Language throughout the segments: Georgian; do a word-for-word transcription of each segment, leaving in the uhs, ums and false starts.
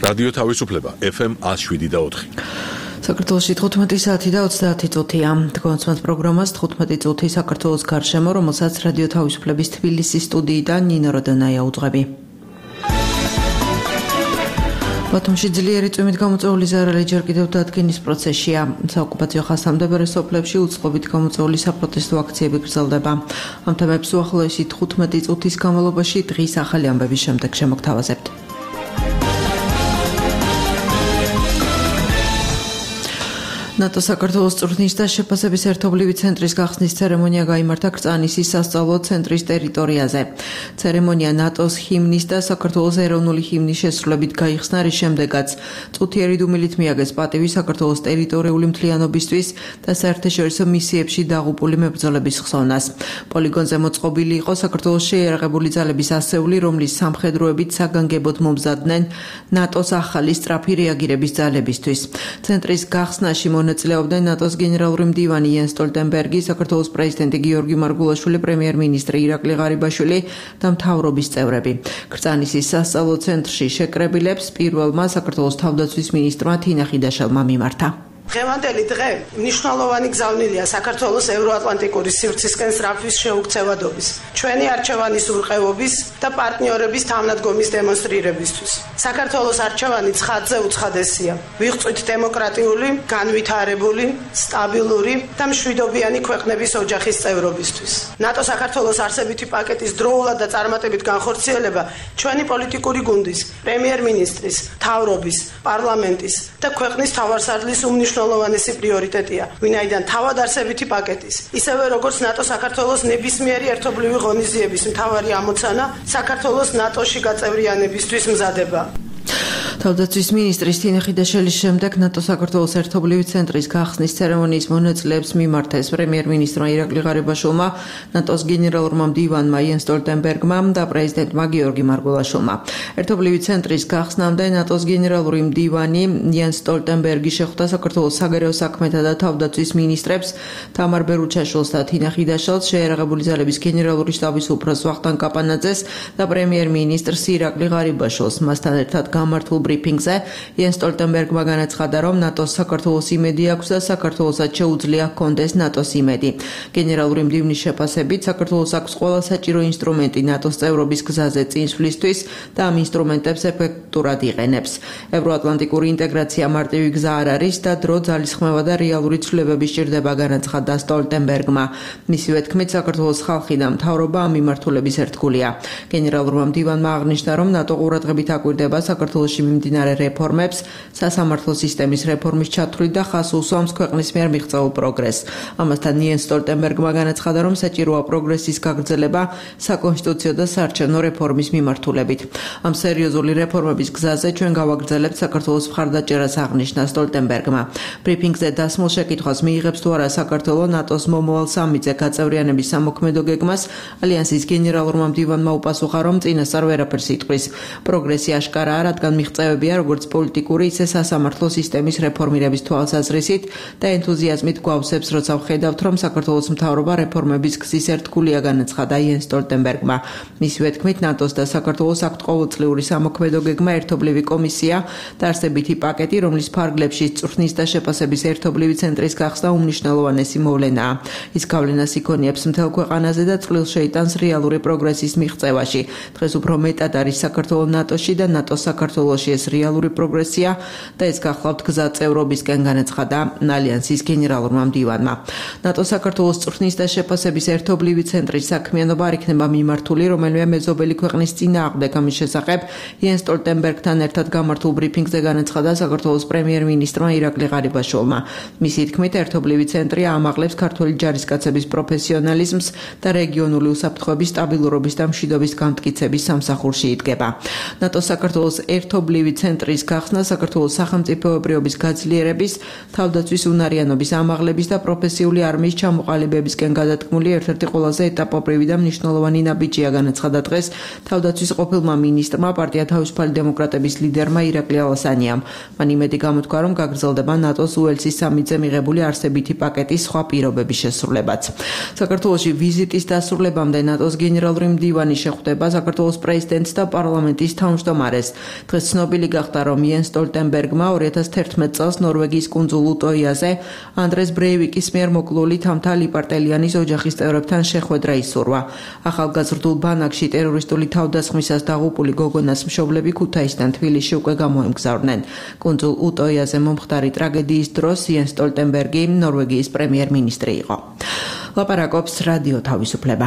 რადიო თავისუფლება ეფ ემ one oh seven და four. საქართველოში თხუთმეტი საათი და ოცდაათი წუთია. თქვენს პროგრამას თხუთმეტი წუთი საქართველოს გარშემო, რომელსაც რადიო თავისუფლების თბილისის სტუდიიდან ნინო როდანაია უძღვები. ბათუმში ძლიერი წვიმით გამოწვეული ზარალი ჯერ კიდევ დადგენის პროცესშია. საოკუპაციო ხასიათმდებარე სოფლებში უწყობით გამოწვეული საპროტესტო აქციები გრძელდება. ამ თემებს უახლოესი თხუთმეტი წუთის განმავლობაში დღის ახალი ამბების შემდეგ შემოგთავაზებთ. ნატო საქართველოს წვრთნის და შეფასების ერთობლივი ცენტრის გახსნის ცერემონია გაიმართა კრწანისის სასწავლო ცენტრის ტერიტორიაზე. ცერემონია ნატოს ჰიმნის და საქართველოს ეროვნული ჰიმნის შესრულებით გაიხსნა, რის შემდეგაც წუთიერი დუმილით მიაგეს პატივი საქართველოს ტერიტორიული მთლიანობისთვის და საერთაშორისო მისიებში დაღუპული მებრძოლების ხსოვნას. პოლიგონზე მოწყობილი იყო საქართველოს შეიარაღებული ძალების ასეული, რომლის სამხედროებით საგანგებოდ მომზადდნენ ნატოს ახალი სწრაფი რეაგირების ძალებისთვის. ცენტრის გახსნაში მონაწილეობდნენ ნატოს გენერალური მდივანი იენს სტოლტენბერგი, საქართველოს პრეზიდენტი გიორგი მარგულაშვილი, პრემიერ-მინისტრი ირაკლი ღარიბაშვილი და მთავრობის წევრები. კრწანისის სასწავლო ცენტრში შეკრებილებს პირველმა საქართველოს თავდაცვის მინისტრმა თინა ხიდაშელმა მიმართა. დღევანდელი დღე მნიშვნელოვანი გზავნილია საქართველოს ევროატლანტიკური სივრცისკენ სწრაფის შეუქცევადობის, ჩვენი არჩევანის ურყევობის და პარტნიორების თანადგომის დემონსტრირებისთვის. საქართველოს არჩევანი ცხადზე უცხადესია. ვიღწვით დემოკრატიული, განვითარებული, სტაბილური და მშვიდობიანი ქვეყნების ოჯახის წევრობისთვის. ნატო საქართველოს არსებითი პაკეტის დროულად და წარმატებით განხორციელება ჩვენი პოლიტიკური გუნდის, პრემიერ-მინისტრის, მთავრობის, პარლამენტის და ქვეყნის მთავარსარდლის უმნიშვნელოვანესი პრიორიტეტია, ვინაიდან თავად არსებითი პაკეტის, ისევე როგორც ნატო საქართველოს ნებისმიერი ერთობლივი ღონისძიების მთავარი ამოცანა საქართველოს ნატოში გაწევრიანებისთვის მზადება. თავდაცვის მინისტრის თინა ხიდაშელის შემდეგ ნატო საქართველოს ერთობლივი ცენტრის გახსნის ცერემონიის მონაწილეებს მიმართეს პრემიერ-მინისტრმა ირაკლი ღარიბაშვილმა, ნატოს გენერალურმა მდივანმა იენს სტოლტენბერგმა და პრეზიდენტმა გიორგი მარგულაშვილმა. ერთობლივი ცენტრის გახსნამდე ნატოს გენერალური მდივანი იენს სტოლტენბერგი შეხვდა საქართველოს საგარეო საქმეთა და თავდაცვის მინისტრებს თამარ ბერუჩაშვილს და თინა ხიდაშელს, შეიარაღებული ძალების გენერალური შტაბის უფროსს ვახტანგ კაპანაძეს და პრემიერ-მინისტრს ირაკლი ღარიბაშვილს. მასთან ერთად გამართულ ბრიფინგზე იენს სტოლტენბერგმა განაცხადა, რომ ნატოს საქართველოს იმედი აქვს და საქართველოსაც შეუძლია ჰქონდეს ნატოს იმედი. გენერალური მდივნის შეფასებით საქართველოს აქვს ყველა საჭირო ინსტრუმენტი ნატოს წევრობის გზაზე წინსვლისთვის და ამ ინსტრუმენტებს ეფექტურად იყენებს. ევროატლანტიკური ინტეგრაცია მარტივი გზა არ არის და დრო ძალისხმევა და რეალური ცვლილებები სჭირდება, განაცხადა სტოლტენბერგმა. მისივე თქმით, საქართველოს ხალხი და მთავრობა ამ მიმართულების ერთგულია. გენერალურმა მდივანმა აღნიშნა, რომ ნატო ყურადღებით აკვირდება საქართველოში მიმდინარე რეფორმებს, სასამართლო სისტემის რეფორმის ჩათვლით და ხაზს უსვამს ქვეყნის მიერ მიღწეულ პროგრესს. ამასთან იენს სტოლტენბერგმა განაცხადა, რომ საჭიროა პროგრესის გაგრძელება საკონსტიტუციო და საარჩევნო რეფორმის მიმართულებით. ამ სერიოზული რეფორმების გზაზე ჩვენ გავაგრძელებთ საქართველოს მხარდაჭერას, აღნიშნა სტოლტენბერგმა. ბრიფინგზე დასმულ შეკითხვას მიიღებს თუ არა საქართველო ნატოს მომავალ სამიტზე გაწევრიანების სამოქმედო გეგმას, ალიანსის გენერალურმა მდივანმა უპასუხა, რომ წინასწარ ვერაფერს იტყვის. პროგრესი აშკარაა, რადგან მიღწევებია როგორც პოლიტიკური, ისე სასამართლო სისტემის რეფორმირების თვალსაზრისით და ენთუზიაზმით გვავსებს, როცა ვხედავთ, რომ საქართველოს მთავრობა რეფორმების გზის ერთგულია, განაცხადა იენს სტოლტენბერგმა. მისივე თქმით, ნატოს და საქართველოს აქვთ ყოველწლიური სამოქმედო გეგმა, ერთობლივი კომისია და არსებითი პაკეტი, რომლის ფარგლებში წვრთნის და შეფასების ერთობლივი ცენტრის გახსნა უმნიშვნელოვანესი მოვლენაა. ის გავლენას იქონიებს მთელ ქვეყანაზე და წვლილს შეიტანს რეალური პროგრესის მიღწევაში. დღეს უფრო მეტად არის საქართველო ნატოში და ნატო საქართველოში ეს რეალური პროგრესია და ეს გახლავთ გზა წევრობისკენ, განაცხადა ალიანსის გენერალურმა მდივანმა. ნატო საქართველოს წვრთნის და შეფასების ერთობლივი ცენტრის საქმიანობა არ იქნება მიმართული რომელიმე მეზობელი ქვეყნის წინააღმდეგ. ამის შესახებ იენს სტოლტენბერგთან ერთად გამართულ ბრიფინგზე განაცხადა საქართველოს პრემიერ-მინისტრმა ირაკლი ღარიბაშვილმა. მისი თქმით, ერთობლივი ცენტრი აამაღლებს ქართული ჯარისკაცების პროფესიონალიზმს და რეგიონული უსაფრთხოების, სტაბილურობის და მშვიდობის გამტკიცების სამსახურში იდგება. ნატო საქართველოს ერთობლივი ცენტრის გახსნა საქართველოს სახელმწიფოებრიობის გაძლიერების, თავდაცვის უნარიანობის ამაღლების და პროფესიული არმიის ჩამოყალიბებისკენ გადადგმული ერთ-ერთი ყველაზე ეტაპობრივი და მნიშვნელოვანი ნაბიჯია, განაცხადა დღეს თავდაცვის ყოფილმა მინისტრმა, პარტია თავისუფალი დემოკრატების ლიდერმა ირაკლი ალასანიამ. მან იმედი გამოთქვა, რომ გაგრძელდება ნატოს უელსის სამიტზე მიღებული არსებითი პაკეტის სხვა პირობების შესრულებაც. საქართველოში ვიზიტის დასრულებამდე ნატოს გენერალური მდივანი შეხვდება საქართველოს პრეზიდენტს და პარლამენტის თავმჯდომარეს. დღეს ცნობილია ცნობილი გახდა, რომ იენს სტოლტენბერგმა ორი ათას თერთმეტ წელს ნორვეგიის კუნძულ უტოიაზე ანდრეს ბრეივიკის მიერ მოკლული თამთა ლიპარტელიანის ოჯახის წევრებთან შეხვედრა ისურვა. ახალგაზრდულ ბანაკში ტერორისტული თავდასხმისას დაღუპული გოგონას მშობლები ქუთაისიდან თბილისში უკვე გამოემგზავრნენ. კუნძულ უტოიაზე მომხდარი ტრაგედიის დროს იენს სტოლტენბერგი ნორვეგიის პრემიერ-მინისტრი იყო. ლაპარაკობს რადიო თავისუფლება.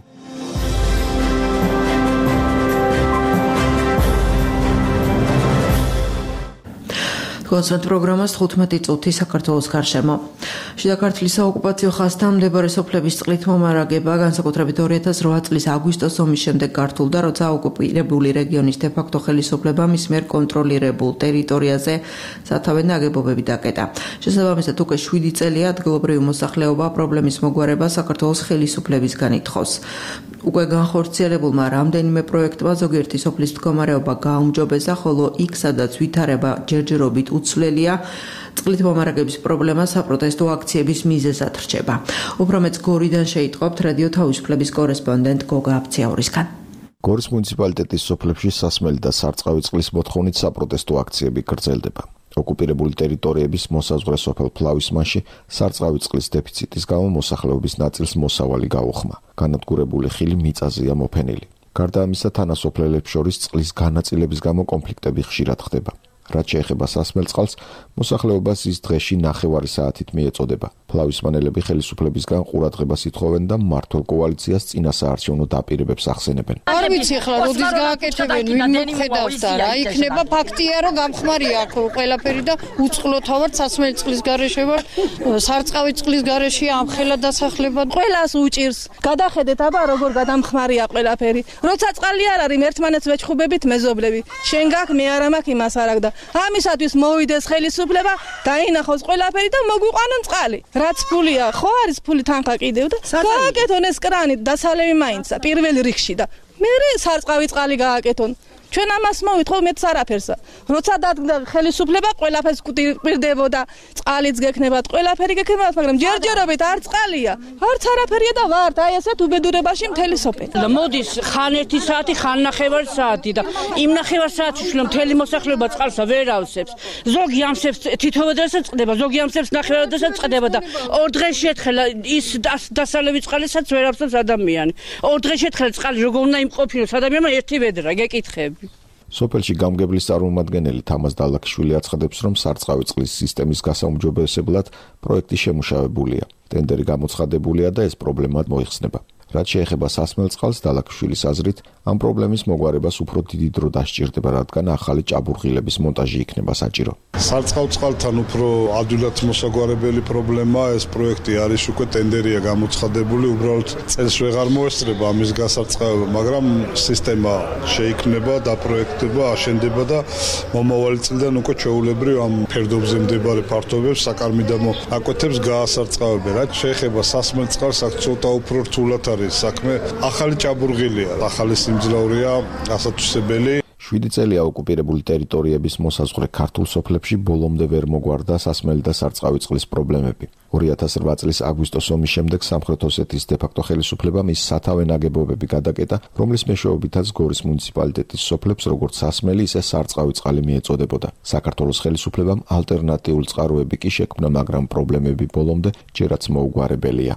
კონცერტ პროგრამას თხუთმეტი წუთი საქართველოს გარშემო. შიდა ქართლის საოკუპაციო ხაზთან მდებარე სოფლების წყლით მომარაგება განსაკუთრებით ორი ათას რვა წლის აგვისტოს ომის შემდეგ გართულდა, როცა ოკუპირებული რეგიონის დე-ფაქტო ხელისუფლება მის მიერ კონტროლირებულ ტერიტორიაზე სათავე ნაგებობები დაკეტა. შესაბამისად, უკვე შვიდი წელია ადგილობრივი მოსახლეობა პრობლემის მოგვარება საქართველოს ხელისუფლებისგან ითხოვს. უკვე განხორციელებულმა რამდენიმე პროექტმა ზოგიერთი სოფლის მდგომარეობა გააუმჯობესა, ხოლო იქ, სადაც ვითარება ჯერჯერობით უცვლელია, წყლით მომარაგების პრობლემა საპროტესტო აქციების მიზეზად რჩება. უფრო მეც გორიდან შეიტყობთ რადიო თავისუფლების კორესპონდენტ გოგა აფციაურისგან. გორის მუნიციპალიტეტის სოფლებში სასმელი და სარწყავი წყლის მოთხოვნით საპროტესტო აქციები გრძელდება. ოკუპირებული ტერიტორიების მოსაზღვრე სოფელ ფლავისმანში სარწყავი წყლის დეფიციტის გამო მოსახლეობის ნაწილს მოსავალი გაუხმა. განადგურებული ხილი მიწაზეა მოფენილი. გარდა ამისა, თანასოფლელებს შორის წყლის განაწილების გამო კონფლიქტები ხშირად ხდება. რაც შეეხება სასმელ წყალს, მოსახლეობას ის დღეში ნახევარი საათით მიეწოდება. ფლავისმანელები ხელისუფლებისგან ყურადღებას ითხოვენ და მმართველ კოალიციას წინასაარჩევნო დაპირებებს ახსენებენ. არ ვიცი ახლა როდის გააკეთებენ, ვინ მოხედავს და რა იქნება, ფაქტია რომ გამხმარია აქ ყველაფერი და უწყლოთა ვარ სასმელი წყლის გარეშე ვარ, სარწყავი წყლის გარეშე ამხელა დასახლება. ყველას უჭირს. გადახედეთ აბა როგორ გადამხმარია ყველაფერი. როცა წყალი არ არის, ერთმანეთს ვეჩხუბებით მეზობლები. შენ გაქ მე არა მაქვს იმას არ აქვს და ამისათვის მოვიდეს ხელისუფლება, დაინახოს ყველაფერი და მოგვიყვანონ წყალი. რაც ფულია, ხო არის ფული თანხა კიდევ და გააკეთონ ეს კრანი დასალევი მაინცა პირველ რიგში და მე სარწყავი წყალი გააკეთონ. ჩვენ ამას მოვითხოვ მეც არაფერსა. როცა დადგა ხელისუფლება ყველაფერს კვირდებოდა, წყალიც გექნებათ, ყველაფერი გექნებათ, მაგრამ ჯერჯერობით არ წყალია, არც არაფერია და ვართ აი ესეთ უბედურებაში მთელი სოფელი. და მოდის ხან ერთი საათი, ხან ნახევარი საათი და იმ ნახევარ საათში რომ მთელი მოსახლეობა წყალსა ვერ ავსებს. ზოგი ამსებს თითოეულ დღესაც წყდება, ზოგი ამსებს ნახევარ დღესაც წყდება და ორ დღეს შეთხელა ის დასალევი წყალისაც ვერ ავსებს ადამიანი. ორ დღეს შეთხელა წყალი როგორ უნდა იმყოფილოს ადამიანმა ერთი ვედრა, გეკითხები. სოფელში გამგებლის წარმომადგენელი თამაზ დალაქიშვილი აცხადებს, რომ სარწყავი წყლის სისტემის გასაუმჯობესებლად პროექტი შემუშავებულია. ტენდერი გამოცხადებულია და ეს პრობლემა მოიხსნება. რაც შეეხება სასმელ წყალს, დალაქიშვილის აზრით, ამ პრობლემის მოგვარებას უფრო დიდი დრო დასჭირდება, რადგან ახალი ჭაბურღილების მონტაჟი იქნება საჭირო. სარწყავ წყალთან უფრო ადვილად მოსაგვარებელი პრობლემა, ეს პროექტი არის უკვე ტენდერია გამოცხადებული, უბრალოდ წელს ვეღარ მოესწრება ამის გასარწყავება, მაგრამ სისტემა შეიქმნება, დაპროექტდება, აშენდება და მომავალი წლიდან უკვე ჩვეულებრივ ამ ფერდობზე მდებარე ფართობებს საკარმიდამო აკვეთებს გაასარწყავებენ. რაც შეეხება სასმელ წყალს, აქ ცოტა უფრო რთულად საქმე, ახალი ჭაბურღილია, ახალი სიმძლავრეა, ასათვისებელი. შვიდი წელია ოკუპირებული ტერიტორიების მოსაზღვრე ქართულ სოფლებში ბოლომდე ვერ მოგვარდა სასმელი და სარწყავი წყლის პრობლემები. ორი ათას რვა წლის აგვისტოს ომის შემდეგ სამხრეთ ოსეთის დე-ფაქტო ხელისუფლებამ ის სათავე ნაგებობები გადაკეტა, რომლის მეშვეობითაც გორის მუნიციპალიტეტის სოფლებს როგორც სასმელი, ისე სარწყავი წყალი მიეწოდებოდა. საქართველოს ხელისუფლებამ ალტერნატიული წყაროები კი შექმნა, მაგრამ პრობლემები ბოლომდე ჯერაც მოუგვარებელია.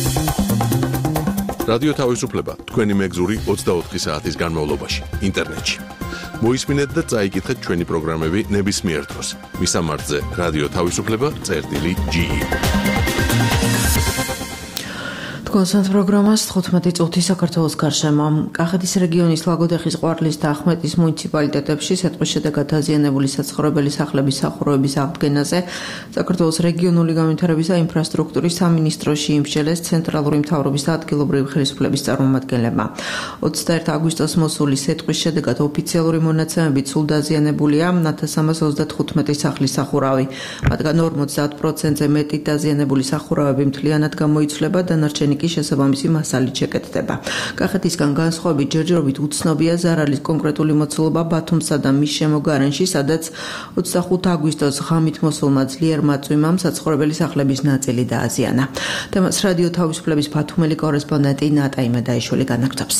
რადიო თავისუფლება თქვენი მეგზური ოცდაოთხი საათის განმავლობაში ინტერნეტში. მოისმინეთ და წაიკითხეთ ჩვენი პროგრამები ნებისმიერ დროს. მისამართზე რადიო თავისუფლება წერტილი ჯი. კონცერტ პროგრამას თხუთმეტი წუთი საქართველოს გარშემო. კახეთის რეგიონის ლაგოდეხის, ყვარლის და ახმეტის მუნიციპალიტეტებში სიტყვის შედეგად დაზიანებული საცხოვრებელი სახლების სახურავების აღდგენაზე საქართველოს რეგიონული განვითარების და ინფრასტრუქტურის სამინისტროში იმსჯელეს ცენტრალური მთავრობის და ადგილობრივი ხელისუფლების წარმომადგენლებმა. ოცდაერთი აგვისტოს მოსული სიტყვის შედეგად ოფიციალური მონაცემებით სულ დაზიანებულია ათას სამას ოცდათხუთმეტი სახლის სახურავი. მათგან ორმოცდაათ პროცენტზე მეტი დაზიანებული სახურავები მთლიანად გამოიცვლება, დანარჩენი შესაბამისი მასალით შეკეთდება. კახეთისგან განსხვავებით ჯერჯერობით უცნობია ზარალის კონკრეტული მოცულობა ბათუმსა და მის შემოგარენში, სადაც ოცდახუთი აგვისტოს ღამით მოსულმა ძლიერ მაწვიმამ საცხოვრებელი სახლების ნაწილი დააზიანა. თემას რადიო თავისუფლების ბათუმელი კორესპონდენტი ნატა იმედაიშვილი განაგრძობს.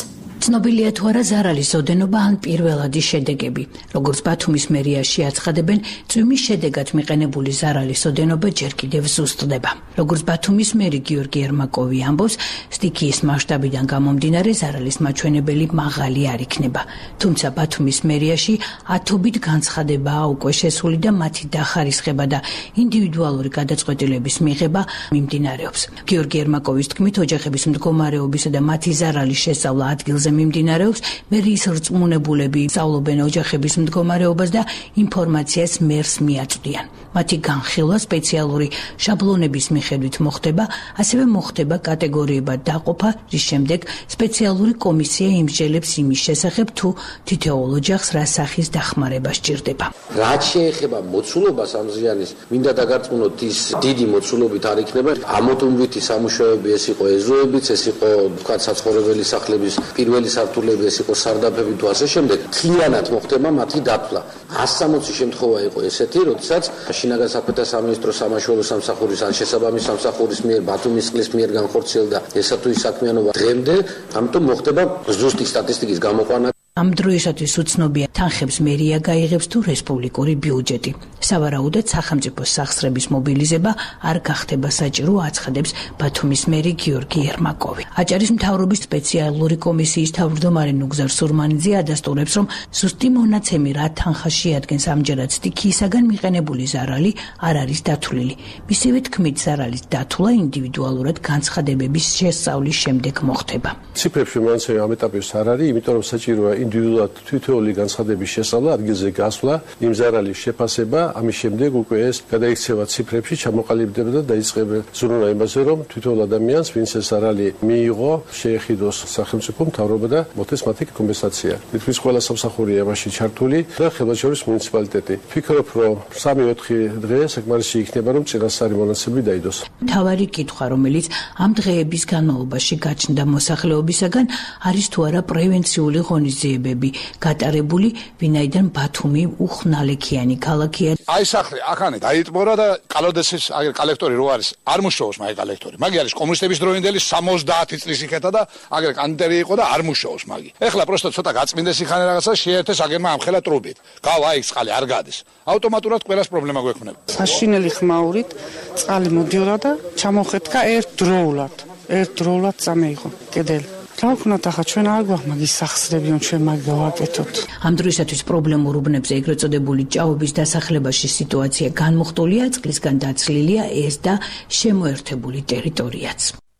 ცნობილია თუ არა ზარალის ოდენობა ან პირველადი შედეგები. Როგორც ბათუმის მერიაში აცხადებენ, წვიმის შედეგად მიყენებული ზარალის ოდენობა ჯერ კიდევ ზუსტდება. Როგორც ბათუმის მერი გიორგი ერმაკოვი ამბობს, სტიქიის მასშტაბიდან გამომდინარე ზარალის მაჩვენებელი მაღალი არ იქნება. Თუმცა ბათუმის მერიაში ათობით განცხადებაა უკვე შესული და მათი დახარისხება და ინდივიდუალური გადაწყვეტილების მიღება მიმდინარეობს. გიორგი ერმაკოვის თქმით, ოჯახების მდგომარეობისა და მათი ზარალის შესწავლა ადგილზე მიმდინარეობს, მერის რწმუნებულები სწავლობენ ოჯახების მდგომარეობას და ინფორმაციას მერს მიაწვდიან. მათი განხილვა სპეციალური შაბლონების მიხედვით მოხდება, ასევე მოხდება კატეგორიებად დაყოფა, რის შემდეგ სპეციალური კომისია იმსჯელებს იმის შესახებ, თუ თითოეულ ოჯახს რა სახის დახმარება სჭირდება. რაც შეეხება მოცულობას ამ ზიანის, მინდა დაგარწმუნოთ, ის დიდი მოცულობით არ იქნება. ამოტუმვითი სამუშაოები ეს იყო ეზოებიც, ეს იყო თქვა საცხოვრებელი სახლების პირველი სართულები, ეს იყო სარდაფები თუ ასე შემდეგ. მთლიანად მოხდება მათი დაფლა. ას სამოცი შემთხვევა იყო ესეთი, როდესაც შინაგან საქმეთა სამინისტრო სამაშველო სამსახურის ან შესაბამის სამსახურის მიერ ბათუმის წყლის მიერ განხორციელდა ესა თუ ის საქმიანობა დღემდე, ამიტომ მოხდება ზუსტი სტატისტიკის გამოყვანა. ამ დროისათვის უცნობია, თანხებს მერია გაიღებს თუ რესპუბლიკური ბიუჯეტი. სავარაუდოდ სახელმწიფოს სახსრების მობილიზება არ გახდება საჭირო, აცხადებს ბათუმის მერი გიორგი ერმაკოვი. აჭარის მთავრობის სპეციალური კომისიის თავმჯდომარე ნუგზარ სურმანიძე ადასტურებს, რომ ზუსტი მონაცემი რა თანხა შეადგენს ამჯერად სტიქიისაგან მიყენებული ზარალი არ არის დათვლილი. მისივე თქმით, ზარალის დათვლა ინდივიდუალურად განცხადებების შესწავლის შემდეგ მოხდება. ციფრებში მონაცემი ამ ეტაპის არ არის, იმიტომ რომ საჭიროა ინდივიდუალურად თითოეული განცხადების შესწავლა, ადგილზე გასვლა, იმ ზარალის შეფასება, ამის შემდეგ უკვე ეს გადაიქცევა ციფრებში, ჩამოყალიბდება და დაიწყება ზრუნვა იმაზე, რომ თითოეულ ადამიანს, ვინც ეს ზარალი მიიღო, შეეხიდოს სახელმწიფო მთავრობა და მოხდეს მათი კომპენსაცია. თითქმის ყველა სამსახურია ამაში ჩართული და ხელმძღვანელის მუნიციპალიტეტი. ვფიქრობ, რომ სამი-ოთხი დღე საკმარისი იქნება, რომ წინასწარი მონაცემები დაიდოს. მთავარი კითხვა, რომელიც ამ დღეების განმავლობაში გაჩნდა მოსახლეობისაგან, არის თუ არა პრევენციული ღონისძიებები გატარებული, ვინაიდან ბათუმი უხნალექიანი ქალაქია. აი სახლი ახანე დაიტბორა და კალოდესის აგერ კოლექტორი რო არის, არ მუშაობს მაგ კოლექტორი. მაგი არის კომუნისტების დროინდელი სამოცდაათი წლის იქეთა და აგერ კანდერი იყო და არ მუშაობს მაგი. ეხლა პროსტო ცოტა გაწმინდეს იქანე რაღაცა შეერთეს აგერმა ამხელა ტრუბით. გავა იქ წყალი არ გადის. ავტომატურად ყველას პრობლემა გვექნება. საშინელი ხმაურით წყალი მოდიოდა და ჩამოხეთქა ერთდროულად. ერთდროულად წამეიღო კედელი. რა ვქნათ ახლა ჩვენ არ გვაქვს მაგის სახსრები, რომ ჩვენ მაგ გავაკეთოთ. ამ დროისათვის პრობლემურ უბნებზე ეგრეთ წოდებული ჭაობის დასახლებაში სიტუაცია განმუხტულია, წყლისგან დაცლილია ეს და შემოერთებული ტერიტორიაც.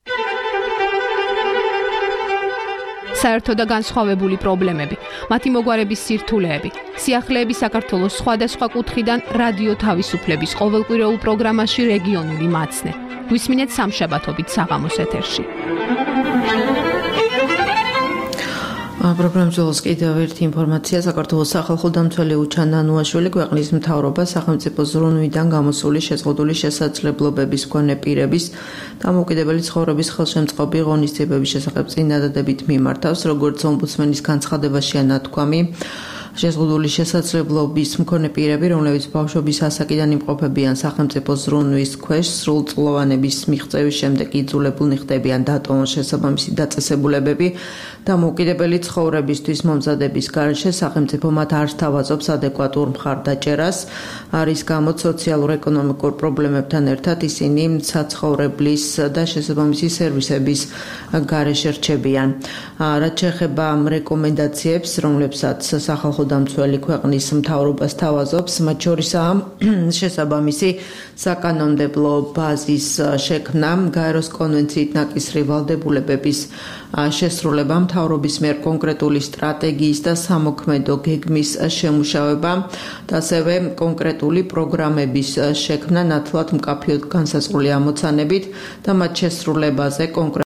საერთო და განსხვავებული პრობლემები, მათი მოგვარების სირთულეები, სიახლეები საქართველოს სხვადასხვა კუთხიდან რადიო თავისუფლების ყოველკვირეულ პროგრამაში რეგიონული მაცნე. გვისმინეთ სამშაბათობით საღამოს ეთერში. პროგრამის ძველს კიდევ ერთი ინფორმაცია. საქართველოს სახალხო დამცველი უჩან ნანუაშვილი ქვეყნის მთავრობა სახელმწიფო ზრუნვიდან გამოსული შეზღუდული შესაძლებლობების მქონე პირების დამოუკიდებელი ცხოვრების ხელშემწყობი ღონისძიებების შესახებ წინადადებით მიმართავს, როგორც ომბუდსმენის განცხადებაშია ნათქვამი. შეზღუდული შესაძლებლობის მქონე პირები, რომლებიც ბავშვობის ასაკიდან იმყოფებიან სახელმწიფო ზრუნვის ქვეშ, სრულწლოვანების მიღწევის შემდეგ იძულებულნი ხდებიან დატოვონ შესაბამისი დაწესებულებები. დამოუკიდებელი ცხოვრებისთვის მომზადების გარეშე სახელმწიფო მათ არ სთავაზობს ადეკვატურ მხარდაჭერას. არის გამოც სოციალურ-ეკონომიკურ პრობლემებთან ერთად ისინი საცხოვრებლის და შესაბამისი სერვისების გარეშე რჩებიან. რაც შეეხება რეკომენდაციებს, რომლებსაც სახალხო დამცველი ქვეყნის მთავრობა სთავაზობს, მათ შორისაა შესაბამისი საკანონმდებლო ბაზის შექმნა, გაეროს კონვენციით ნაკისრი ვალდებულებების შესრულება, მთავრობის მიერ კონკრეტული სტრატეგიის და სამოქმედო გეგმის შემუშავება და ასევე კონკრეტული პროგრამების შექმნა, ნათლად მკაფიოდ განსაზღვრული ამოცანებით და მათ შესრულებაზე კონკრეტულად